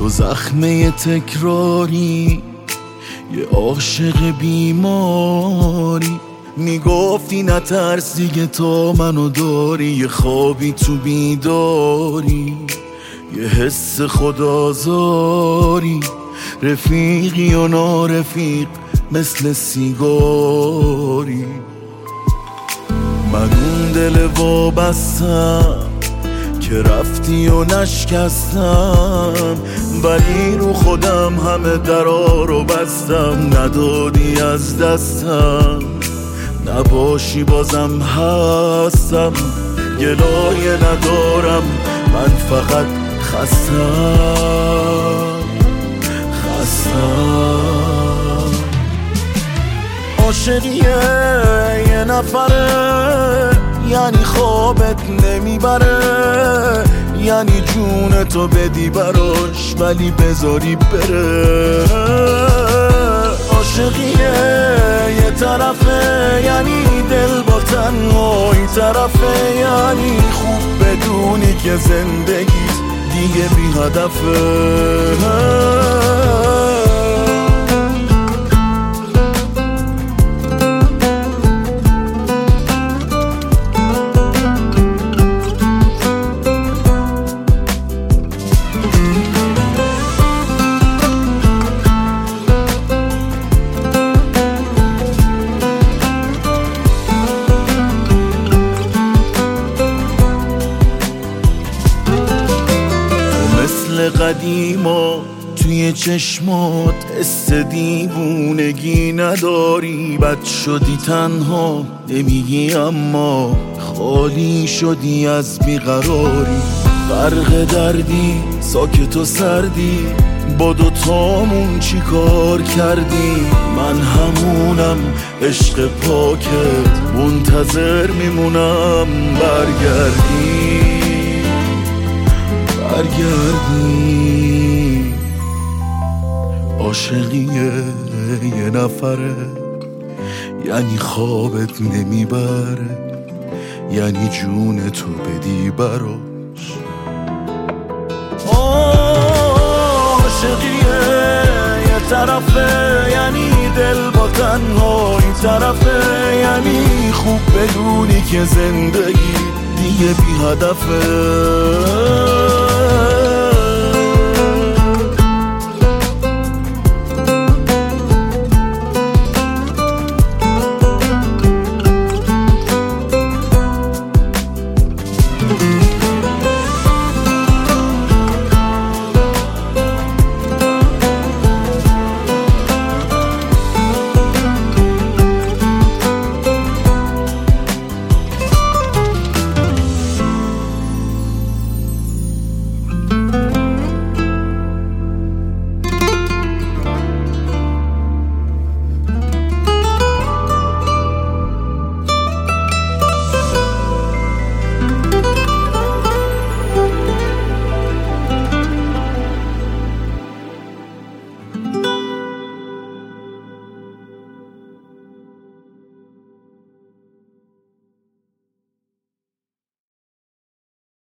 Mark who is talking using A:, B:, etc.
A: تو زخمه تکراری، یه عاشق بیماری. میگفتی نترس دیگه تا منو داری، یه خوابی تو بیداری، یه حس خودآزاری. رفیقی و نارفیق مثل سیگاری. من اون دل وابستم که رفتی و نشکستم، ولی رو خودم همه درا رو بستم. ندادی از دستم، نباشی بازم هستم. گلایه ندارم، من فقط خستم. عاشقیه یه نفره، یعنی خوابت نمیبره، یعنی جون تو بدی براش ولی بذاری بره. عاشقیه یه طرفه، یعنی دل با تنهایی طرفه، یعنی خوب بدونی که زندگیت دیگه بی هدفه. قدیما توی چشمات حس دیوونگی نداری. بد شدی تنها نمیگی اما خالی شدی از بیقراری. غرق دردی ساکت و سردی، با دوتامون چی کار کردی؟ من همونم عشق پاکت، منتظر میمونم برگردی. عاشقیه یه نفره، یعنی خوابت نمیبره، یعنی جون تو بدی براش. عاشقیه یه طرفه، یعنی دل با تنهایی طرفه، یعنی خوب بدونی که زندگی دیگه بی هدفه.